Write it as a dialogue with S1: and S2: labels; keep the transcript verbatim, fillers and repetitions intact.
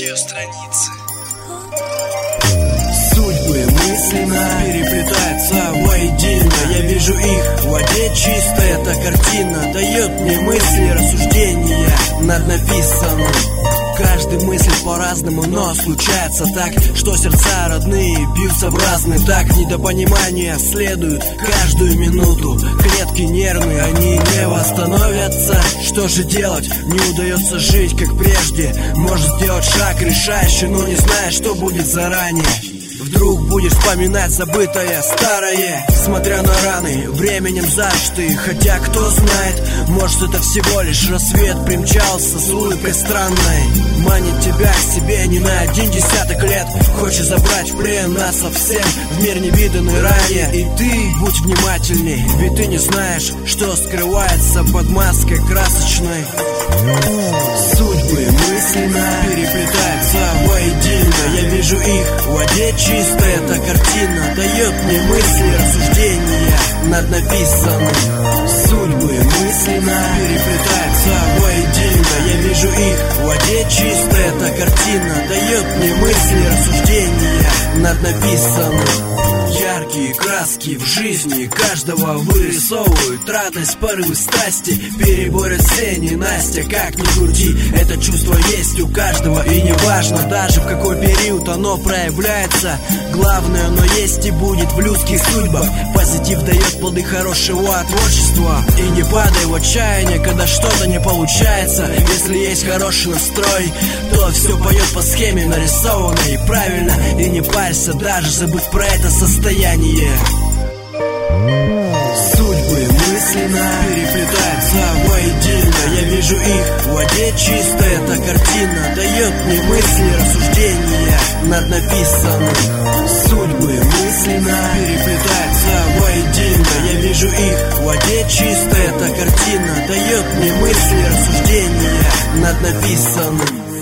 S1: ее страницы.
S2: Судьбы мысленно переплетаются воедино. Я вижу их в воде чисто. Эта картина дает мне мысли, рассуждения над написанным. Каждый мыслит по-разному, но случается так, что сердца родные бьются в разные так. Недопонимания следуют каждую минуту. Клетки нервные, они не восстановятся. Что же делать? Не удается жить, как прежде. Может сделать шаг решающий, но не зная, что будет заранее. Вдруг будешь вспоминать забытое старое, смотря на раны, временем зажатые. Хотя кто знает, может это всего лишь рассвет примчался с улыбкой странной. Манит тебя к себе не на один десяток лет. Хочет забрать в плен нас совсем, в мир невиданный ранее. И ты будь внимательней, ведь ты не знаешь, что скрывается под маской красочной. Судьбы мысленно переплетаются воедино. Я вижу их в воде чисто. Эта картина дает мне мысли, рассуждения над написанным. Судьбы мысленно переплетаются воедино. Я вижу их в воде чисто. Эта картина дает мне мысли, рассуждения над написанным. Яркие краски в жизни каждого вырисовывают радость, порывы страсти, переборят все ненастья. Как ни крути, это чувство есть у каждого. И не важно даже в какой период оно проявляется. Главное, оно есть и будет в людских судьбах. Позитив дает плоды хорошего творчества. И не падай в отчаяние, когда что-то не получается. Если есть хороший настрой, то все поет по схеме нарисованной правильно. И не парься, даже забудь про это состояние. Судьбы мысленно переплетаются воедино. Я вижу их в воде чисто. Эта картина дает мне мысли, рассуждения над написанным. Судьбы мысленно переплетаются воедино. Я вижу их в воде чисто. Эта картина дает мне мысли, рассуждения над написанным.